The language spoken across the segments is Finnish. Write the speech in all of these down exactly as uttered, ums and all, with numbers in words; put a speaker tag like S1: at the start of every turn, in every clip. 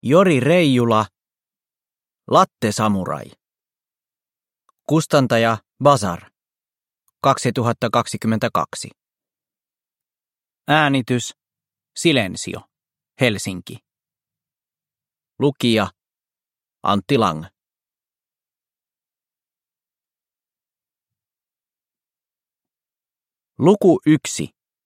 S1: Jori Reijula, Latte Samurai. Kustantaja Bazar. kaksituhattakaksikymmentäkaksi. Äänitys Silensio, Helsinki. Lukija Antti Lang. Luku yksi.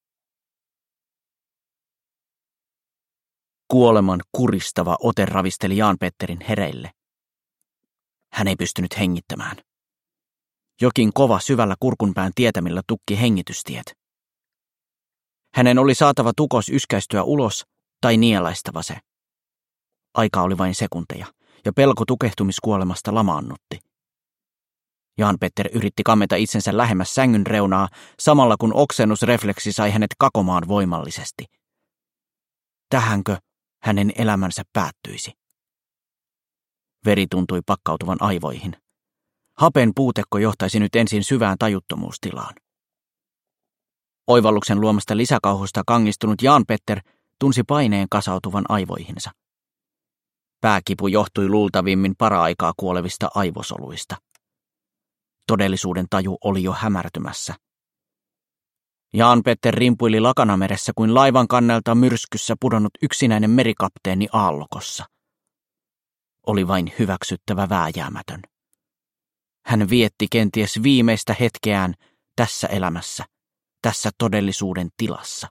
S1: Kuoleman kuristava ote ravisteli Jan-Petterin hereille. Hän ei pystynyt hengittämään. Jokin kova syvällä kurkunpään tietämillä tukki hengitystiet. Hänen oli saatava tukos yskäistyä ulos tai nielaistava se. Aika oli vain sekunteja, ja pelko tukehtumiskuolemasta lamaannutti. Jan-Petter yritti kammeta itsensä lähemmäs sängyn reunaa, samalla kun oksennusrefleksi sai hänet kakomaan voimallisesti. Tähänkö hänen elämänsä päättyisi? Veri tuntui pakkautuvan aivoihin. Hapen puutekko johtaisi nyt ensin syvään tajuttomuustilaan. Oivalluksen luomasta lisäkauhusta kangistunut Jan-Petter tunsi paineen kasautuvan aivoihinsa. Pääkipu johtui luultavimmin para-aikaa kuolevista aivosoluista. Todellisuuden taju oli jo hämärtymässä. Jan-Petter rimpuili lakanameressä kuin laivan kannelta myrskyssä pudonnut yksinäinen merikapteeni aallokossa. Oli vain hyväksyttävä vääjäämätön. Hän vietti kenties viimeistä hetkeään tässä elämässä, tässä todellisuuden tilassa.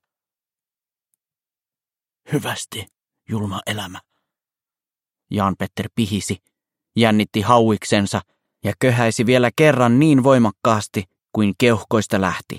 S1: Hyvästi, julma elämä. Jan-Petter pihisi, jännitti hauiksensa ja köhäisi vielä kerran niin voimakkaasti kuin keuhkoista lähti.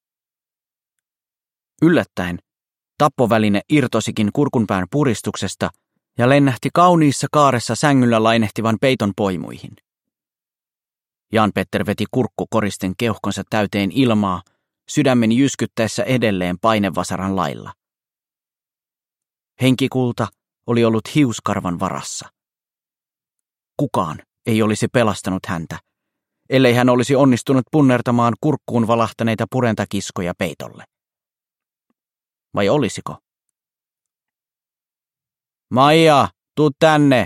S1: Yllättäen tappoväline irtosikin kurkunpään puristuksesta ja lennähti kauniissa kaaressa sängyllä lainehtivan peiton poimuihin. Jan-Petter veti kurkkukoristen keuhkonsa täyteen ilmaa, sydämen jyskyttäessä edelleen painevasaran lailla. Henkikulta oli ollut hiuskarvan varassa. Kukaan ei olisi pelastanut häntä, ellei hän olisi onnistunut punnertamaan kurkkuun valahtaneita purentakiskoja peitolle. Vai olisiko? Maija, tuu tänne!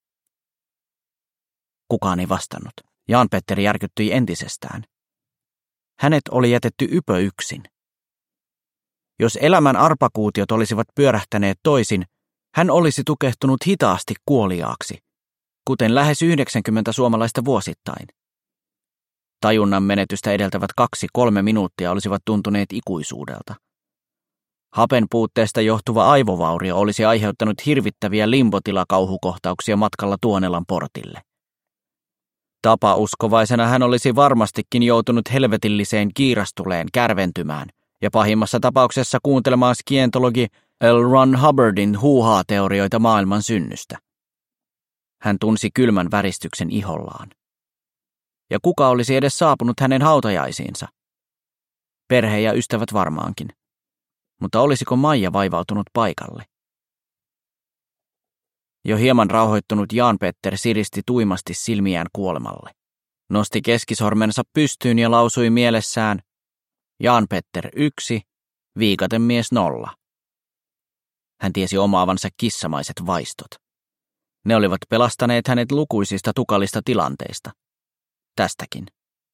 S1: Kukaan ei vastannut. Jan-Petter järkyttyi entisestään. Hänet oli jätetty ypö yksin. Jos elämän arpakuutiot olisivat pyörähtäneet toisin, hän olisi tukehtunut hitaasti kuoliaaksi, kuten lähes yhdeksänkymmentä suomalaista vuosittain. Tajunnan menetystä edeltävät kaksi kolme minuuttia olisivat tuntuneet ikuisuudelta. Hapen puutteesta johtuva aivovaurio olisi aiheuttanut hirvittäviä limbotilakauhukohtauksia matkalla Tuonelan portille. Tapauskovaisena hän olisi varmastikin joutunut helvetilliseen kiirastuleen kärventymään ja pahimmassa tapauksessa kuuntelemaan skientologi L. Ron Hubbardin huuhaa-teorioita maailman synnystä. Hän tunsi kylmän väristyksen ihollaan. Ja kuka olisi edes saapunut hänen hautajaisiinsa? Perhe ja ystävät varmaankin. Mutta olisiko Maija vaivautunut paikalle? Jo hieman rauhoittunut Jan-Petter siristi tuimasti silmiään kuolemalle. Nosti keskisormensa pystyyn ja lausui mielessään Jan-Petter yksi, viikatemies nolla. Hän tiesi omaavansa kissamaiset vaistot. Ne olivat pelastaneet hänet lukuisista tukalista tilanteista. Tästäkin.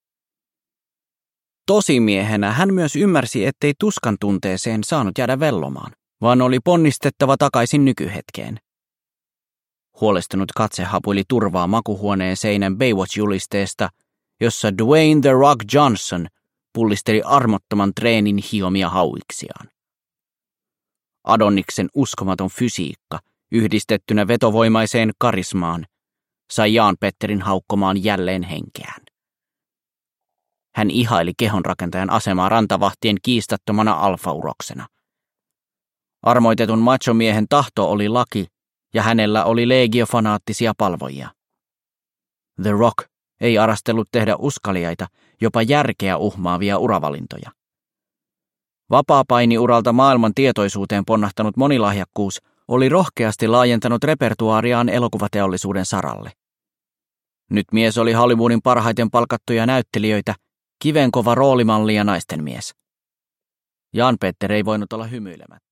S1: Tosimiehenä hän myös ymmärsi, ettei tuskan tunteeseen saanut jäädä vellomaan, vaan oli ponnistettava takaisin nykyhetkeen. Huolestunut katse hapuili turvaa makuhuoneen seinän Baywatch-julisteesta, jossa Dwayne The Rock Johnson pullisteli armottoman treenin hiomia hauiksiaan. Adoniksen uskomaton fysiikka, yhdistettynä vetovoimaiseen karismaan, sai Jan-Petterin haukkomaan jälleen henkeään. Hän ihaili kehonrakentajan asemaa rantavahtien kiistattomana alfauroksena. Armoitetun machomiehen tahto oli laki, ja hänellä oli legiofanaattisia palvojia. The Rock ei arastellut tehdä uskaliaita, jopa järkeä uhmaavia uravalintoja. Vapaapainiuralta maailman tietoisuuteen ponnahtanut monilahjakkuus oli rohkeasti laajentanut repertuaariaan elokuvateollisuuden saralle. Nyt mies oli Hollywoodin parhaiten palkattuja näyttelijöitä, kivenkova roolimalli ja naistenmies. Jan-Petter ei voinut olla hymyilemättä.